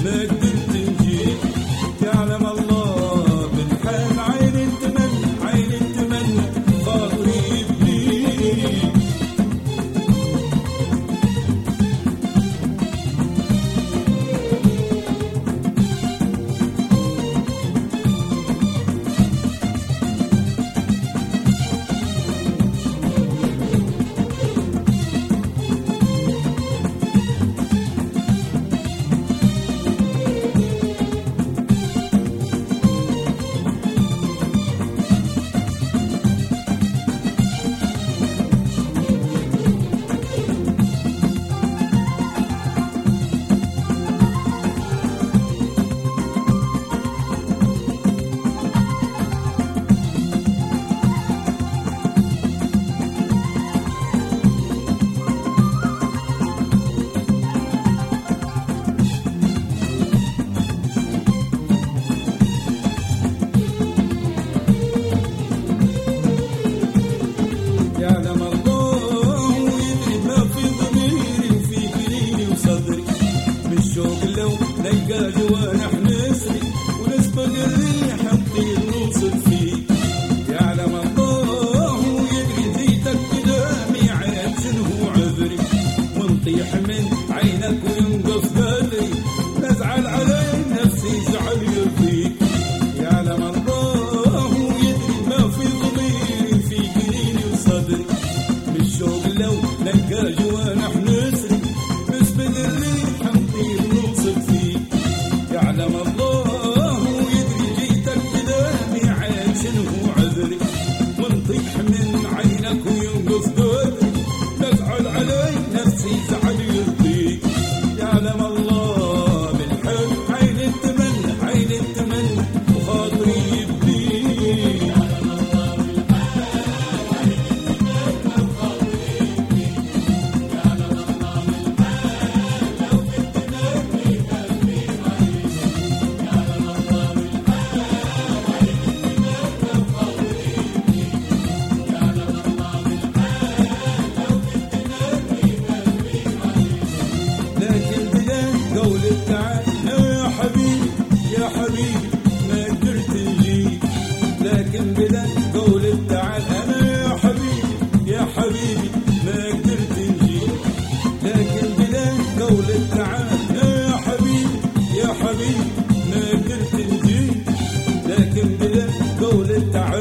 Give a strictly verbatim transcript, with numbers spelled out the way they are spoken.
ما قدرت نجيك. يعلم الله بالحال عين التمنى عين التمنى خاطري يبكيك. يعلم الله ويدري ما في ضميري وفي جنيني وصدري، من الشوق لو نلقى جوانح نسري ونسبق الريح نطير نوصل فيك. يعلم الله ويدري جيتك قدامي عين شنو عذري، ونطيح من عينك وينقص قدري، نزعل علي نفسي زعل يرضيك. يعلم الله ويدري ما في ضميري في جنيني وصدري، من الشوق لو نلقى جوانح نسري نسبق الريح نطير نوصل فيك. يعلم الله ويدري جيتك قدامي عين شنو عذري، ونطيح من عينك وينقص قدري، نزعل علي نفسي زعل يرضيك. يعلم الله بالحب عين التمنى عين التمنى وخاطري يبكيك. لكن بلا قولك تعال يا حبيبي يا حبيبي ما قدرت نجيك. لكن بلا قولك تعال انا يا حبيبي يا حبيبي ما قدرت نجيك. لكن بلا قولك تعال يا حبيبي يا حبيبي ما قدرت نجيك. لكن بلا قولك تعال